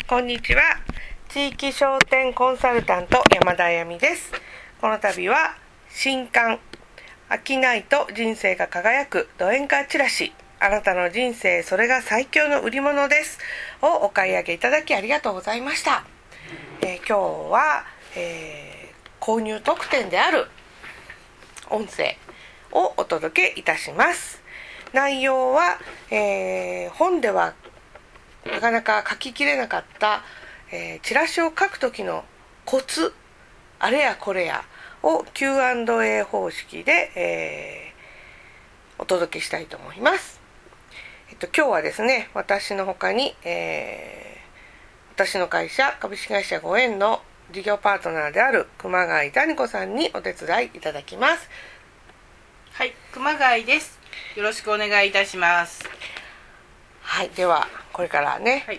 こんにちは。地域商店コンサルタント山田あやみです。この度は新刊商いと人生が輝くド演歌チラシ、あなたの人生それが最強の売り物ですをお買い上げいただきありがとうございました。今日は、購入特典である音声をお届けいたします。内容は、本ではなかなか書ききれなかった、チラシを書く時のコツ、あれやこれやを Q&A 方式で、お届けしたいと思います。今日はですね、私の他に、私の会社株式会社ご縁の事業パートナーである熊谷谷子さんにお手伝いいただきます。 はい、熊谷です。よろしくお願いいたします。 はい、ではこれからね、 はい、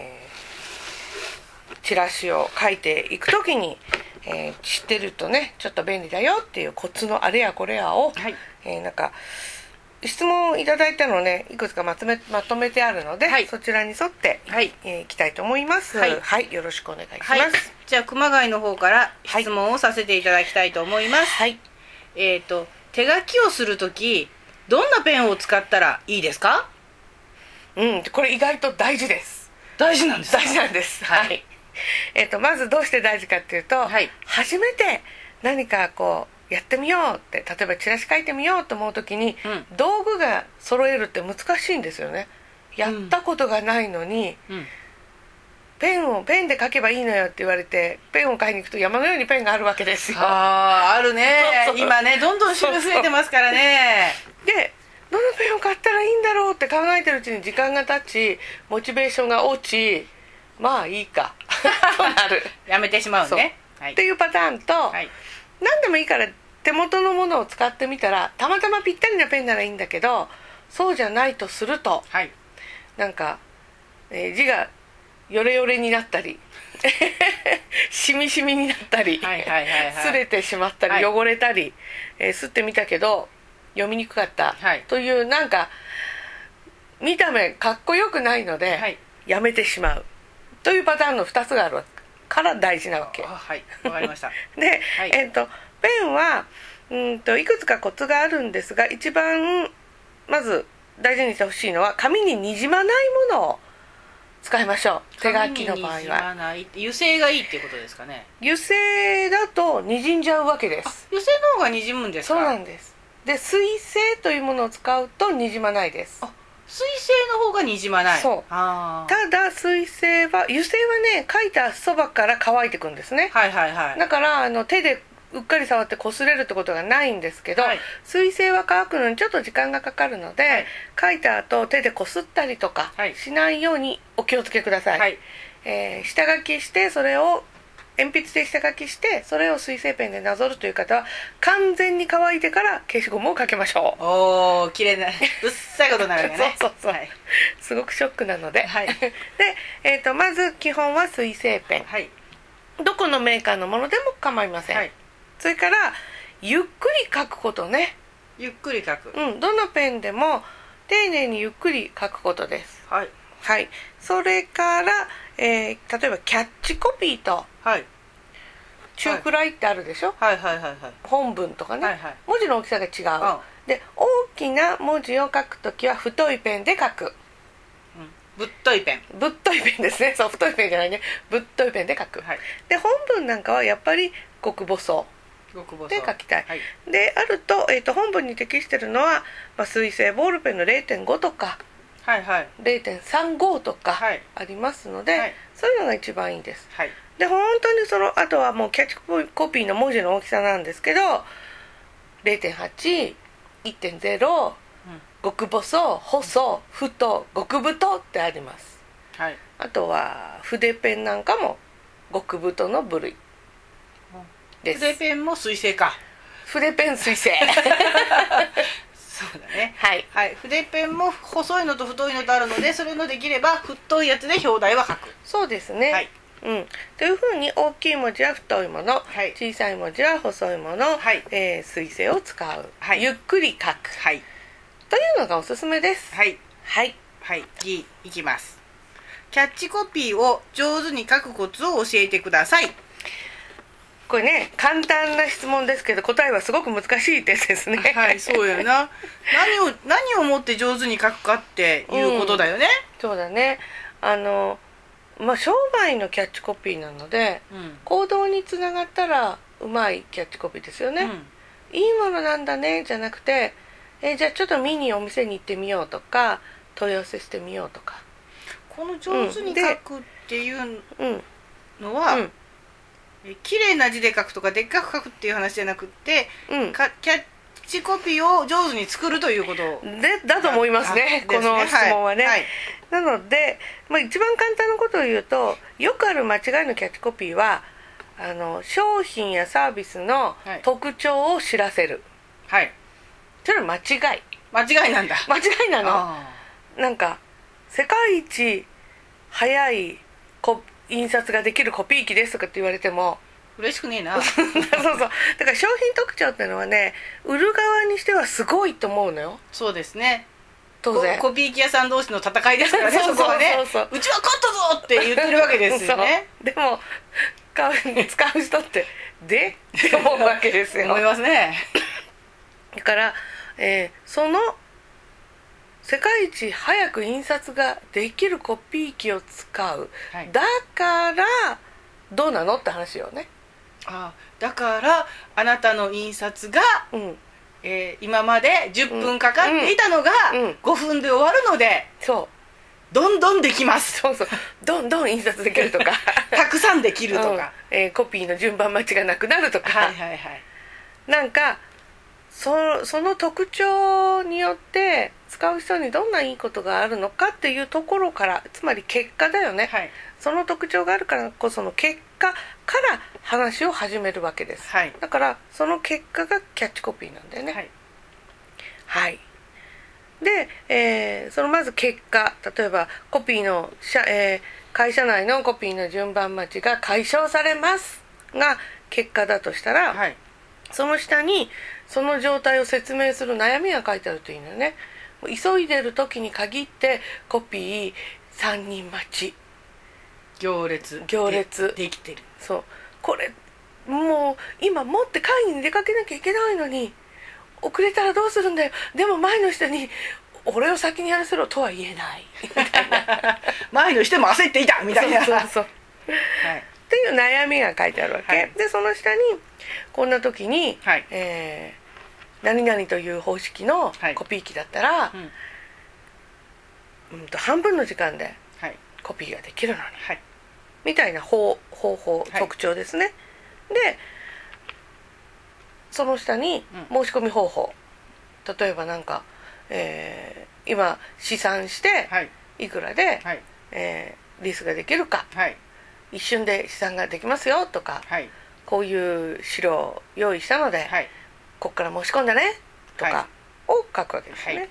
チラシを書いていくときに、知ってるとねちょっと便利だよっていうコツのあれやこれやを、 はい、 なんか質問いただいたのをねいくつかまとめてあるので、 はい、 そちらに沿って、いきたいと思います。 ははい、よろしくお願いします。 はい、じゃあ熊谷の方から質問をさせていただきたいと思います。 はい、 手書きをするときどんなペンを使ったらいいですか？ これ意外と大事です。 大事なんですか？ 大事なんです。はい。まずどうして大事かっていうと、 はい、 初めて何かこうやってみようって、例えばチラシ書いてみようと思うときに、道具が揃えるって難しいんですよね。やったことがないのに、ペンで書けばいいのよって言われてペンを買いに行くと山のようにペンがあるわけですよ。 あるね。そう今ねどんどん種類増えてますからね。 でどのペンを買ったらいいんだろうって考えてるうちに時間が経ちモチベーションが落ち、まあいいかとなるやめてしまうね。 っていうパターンと、何でもいいから手元のものを使ってみたらたまたまぴったりなペンならいいんだけど、そうじゃないとすると、なんか、字がヨレヨレになったりしみしみになったり擦れてしまったり、汚れたり、擦ってみたけど読みにくかった、というなんか見た目かっこよくないので、やめてしまうというパターンの2つがあるから大事なわけ。 わかりましたで、ペンはいくつかコツがあるんですが、一番まず大事にしてほしいのは紙ににじまないものを使いましょう。手書きの場合は紙ににじまない、油性がいいっていうことですかね。 油性だとにじんじゃうわけです。 油性の方がにじむんですか？ そうなんです。で水性というものを使うとにじまないです。 水性の方がにじまない。 そう。ただ水性は油性はね書いたそばから乾いてくんですね。だから手でうっかり触って擦れるってことがないんですけど、水性は乾くのにちょっと時間がかかるので、書いた後手で擦ったりとかしないようにお気をつけください。下書きしてそれを鉛筆で下書きしてそれを水性ペンでなぞるという方は完全に乾いてから消しゴムをかけましょう。 おー、綺麗なうっさいことになるよね。 そう、すごくショックなので、で、まず基本は水性ペン、どこのメーカーのものでも構いません。それからゆっくり書くことね。 ゆっくり書く、 どのペンでも丁寧にゆっくり書くことです。それから、例えばキャッチコピーと中くらいってあるでしょ。本文とかね、文字の大きさが違う。で大きな文字を書くときは太いペンで書く。 ぶっといペンですね。そう、太いペンじゃないね、ぶっといペンで書く。で本文なんかはやっぱり極細で書きたい。であると、本文に適してるのは、水性ボールペンの 0.5 とか、0.35 とかありますので、そういうのが一番いいです。で本当にあとはもうキャッチコピーの文字の大きさなんですけど、 0.8、1.0、極細、細、太、極太ってあります。あとは筆ペンなんかも極太の部類です。 筆ペンも水性か。 筆ペン水性そうだね。筆ペンも細いのと太いのとあるので、それのできれば太いやつで表題は書く。 そうですね。というふうに大きい文字は太いもの、小さい文字は細いもの、水性を使う、ゆっくり書く、というのがおすすめです。 いきます。 キャッチコピーを上手に書くコツを教えてください。 これね、簡単な質問ですけど答えはすごく難しいですね。 はい、そうよな。何をもって上手に書くかっていうことだよね。 そうだね。商売のキャッチコピーなので、行動につながったらうまいキャッチコピーですよね。いいものなんだねじゃなくて、じゃあちょっと見にお店に行ってみようとか、問い合わせしてみようとか。 この上手に書くっていうのは、綺麗な字で書くとかでっかく書くっていう話じゃなくて、キャッチコピーを上手に作るということだと思いますね、この質問はね。なので、一番簡単なことを言うと、よくある間違いのキャッチコピーは商品やサービスの特徴を知らせる。はい。それは間違いなんだ。間違いなの。なんか世界一早い印刷ができるコピー機ですとかって言われても嬉しくねえな。 そうだから商品特徴っていうのはね、売る側にしてはすごいと思うのよ。 そうですね。 当然コピー機屋さん同士の戦いですからね。そこはね、うちは勝ったぞって言ってるわけですよね。 でも使う人ってって思うわけですよ。 思いますね。 だからその世界一早く印刷ができるコピー機を使う、だからどうなのって話よね。 だからあなたの印刷が、今まで10分かかっていたのが5分で終わるので、どんどんできます。 どんどん印刷できるとかたくさんできるとか、 コピーの順番待ちがなくなるとか、なんかその特徴によって使う人にどんないいことがあるのかっていうところから、つまり結果だよね。その特徴があるからこその結果から話を始めるわけです。だからその結果がキャッチコピーなんだよね。で、そのまず結果、例えばコピーの会社内のコピーの順番待ちが解消されますが結果だとしたら、その下にその状態を説明する悩みが書いてあるといいのよね。急いでる時に限ってコピー3人待ち、 行列できてる。 これもう今持って会議に出かけなきゃいけないのに遅れたらどうするんだよ、でも前の人に俺を先にやらせろとは言えないみたいな前の人も焦っていたみたいなっていう悩みが書いてあるわけ、でその下にこんな時に、何々という方式のコピー機だったら、半分の時間でコピーができるのに、みたいな方法、特徴ですね。でその下に申し込み方法、例えばなんか、今試算していくらで、リースができるか、一瞬で試算ができますよとか、こういう資料を用意したので、ここから申し込んだねとかを書くわけですね。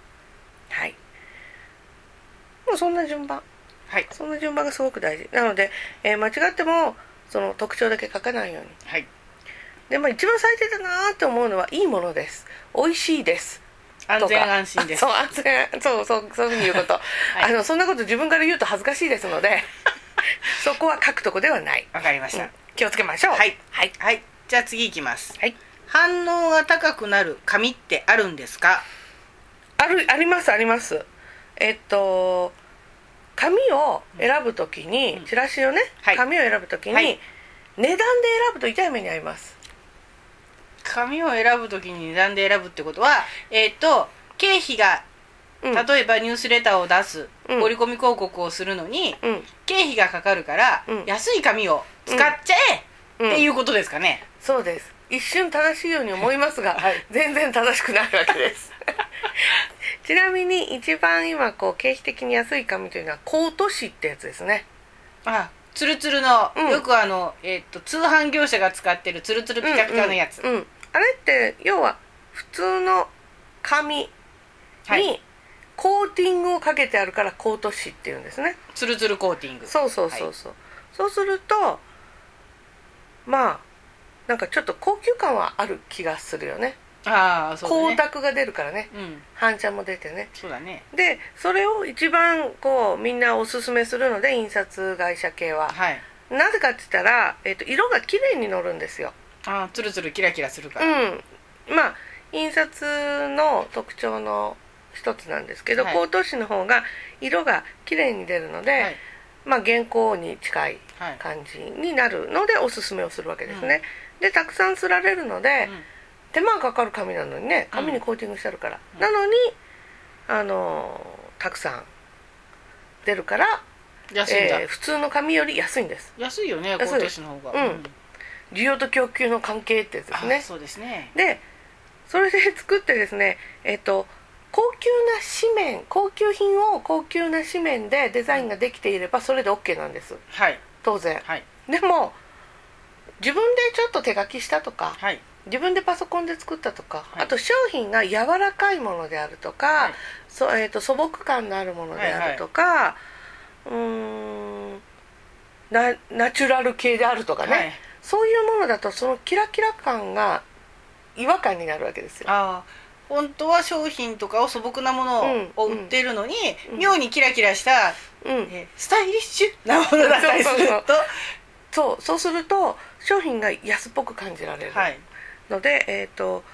もうそんな順番、そんな順番がすごく大事なので、間違ってもその特徴だけ書かないように。で一番最低だなって思うのは、いいものです、美味しいです安全安心です。 そういうふうに言うこと、そんなこと自分から言うと恥ずかしいですのでそこは書くとこではない。 わかりました、 気をつけましょう。 じゃあ次いきます。反応が高くなる紙ってあるんですか？ あります。紙を選ぶときに、チラシをね、紙を選ぶときに、値段で選ぶと痛い目に遭います。 紙を選ぶときに値段で選ぶってことは、経費が、例えばニュースレターを出す、折り込み広告をするのに、経費がかかるから、安い紙を使っちゃえ、っていうことですかね。 そうです。一瞬正しいように思いますが、全然正しくないわけですちなみに一番今経費的に安い紙というのはコート紙ってやつですね。 ツルツルの、よく通販業者が使ってるツルツルピカピカのやつ、 あれって要は普通の紙にコーティングをかけてあるからコート紙っていうんですね。 ツルツルコーティング。 そうそうするとなんかちょっと高級感はある気がするよね。 そうだね、 光沢が出るからね、反射も出てね。 そうだね。 でそれを一番こうみんなおすすめするので、印刷会社系は、なぜかって言ったら、色がきれいに乗るんですよ。 ツルツルキラキラするから。 まあ印刷の特徴の一つなんですけど、高透紙の方が色がきれいに出るので、まあ原稿に近い感じになるのでおすすめをするわけですね。でたくさん刷られるので、手間がかかる紙なのにね、紙にコーティングしてあるから、なのにたくさん出るから、 安いんだ。 普通の紙より安いんです。 安いよね、高透紙の方が。 需要と供給の関係ってやつですね。 そうですね。 でそれで作ってですね、高級な紙面、高級品を高級な紙面でデザインができていればそれで OK なんです、当然、でも自分でちょっと手書きしたとか、自分でパソコンで作ったとか、あと商品が柔らかいものであるとか、素朴感のあるものであるとか、ナチュラル系であるとかね、そういうものだとそのキラキラ感が違和感になるわけですよ。 本当は商品とかを素朴なものを売ってるのに、妙にキラキラした、スタイリッシュなものだったりすると、 そうすると商品が安っぽく感じられるので、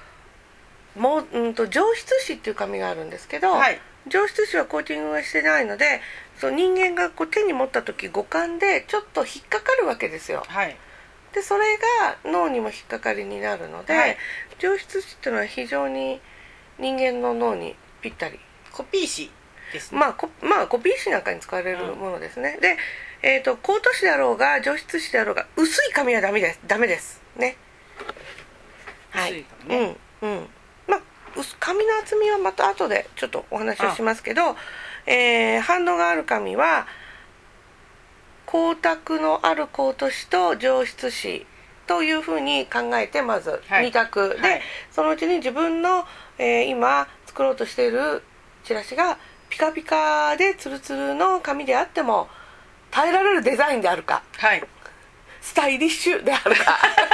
上質紙っていう紙があるんですけど、上質紙はコーティングがしてないので、人間がこう手に持った時五感でちょっと引っかかるわけですよ。でそれが脳にも引っかかりになるので、上質紙っていうのは非常に人間の脳にぴったり。 コピー紙ですね。 コピー紙なんかに使われるものですね。で、高透紙であろうが上質紙であろうが薄い紙はダメですね。 薄い紙ね。 紙の厚みはまた後でちょっとお話をしますけど、反応がある紙は光沢のある高透紙と上質紙というふうに考えて、まず2択で、そのうちに自分の、今作ろうとしているチラシがピカピカでツルツルの紙であっても耐えられるデザインであるか、スタイリッシュであるか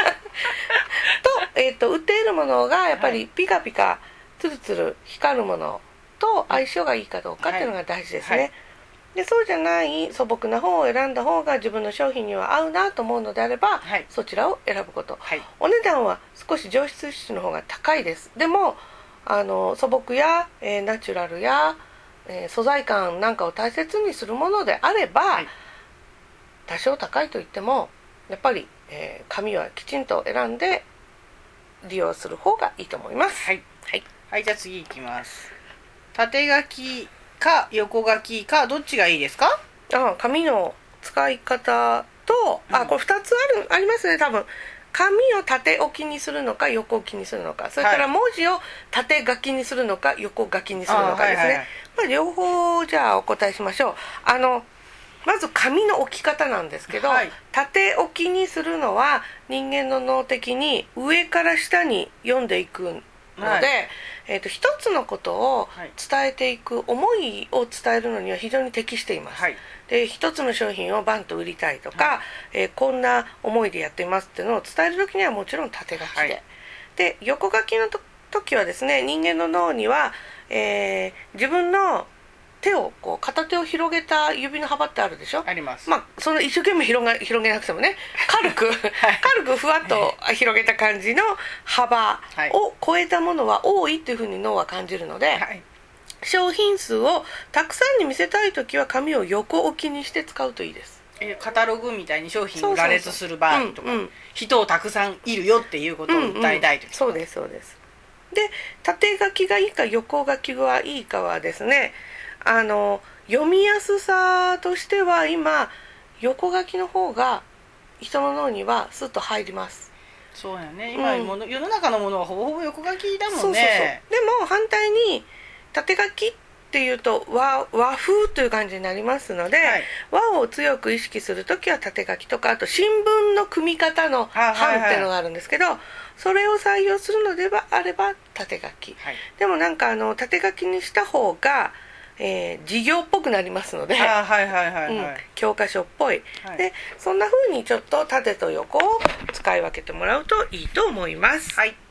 と、売っているものがやっぱりピカピカツルツル光るものと相性がいいかどうかっていうのが大事ですね。でそうじゃない素朴な方を選んだ方が自分の商品には合うなと思うのであれば、そちらを選ぶこと、お値段は少し上質紙の方が高いです。でも素朴や、ナチュラルや、素材感なんかを大切にするものであれば、多少高いと言ってもやっぱり、紙はきちんと選んで利用する方がいいと思います。 じゃあ次いきます。縦書きか横書きかどっちがいいですか？ 紙の使い方と、これ2つありますね、多分。紙を縦置きにするのか横置きにするのか、それから文字を縦書きにするのか横書きにするのかですね。両方じゃあお答えしましょう。まず紙の置き方なんですけど、縦置きにするのは人間の脳的に上から下に読んでいくので、一つのことを伝えていく、思いを伝えるのには非常に適しています。で一つの商品をバンと売りたいとか、こんな思いでやっていますっていうのを伝える時にはもちろん縦書きで、で横書きの時はですね、人間の脳には、自分の手をこう片手を広げた指の幅ってあるでしょ。 あります。 その一生懸命広げなくてもね、軽くふわっと広げた感じの幅を超えたものは多いっていうふうに脳は感じるので、商品数をたくさんに見せたい時は紙を横置きにして使うといいです。 カタログみたいに商品を羅列する場合とか、人をたくさんいるよっていうことを訴えたいとき、 そうです。で縦書きがいいか横書きがいいかはですね、読みやすさとしては今横書きの方が人の脳にはスッと入ります。 そうやね、今、世の中のものはほぼほぼ横書きだもんね。 でも反対に縦書きっていうと和風という感じになりますので、和を強く意識するときは縦書きとか、あと新聞の組み方の版っていうのがあるんですけど、それを採用するのであれば縦書き、でもなんか縦書きにした方が授業っぽくなりますので、教科書っぽい、でそんな風にちょっと縦と横を使い分けてもらうといいと思います。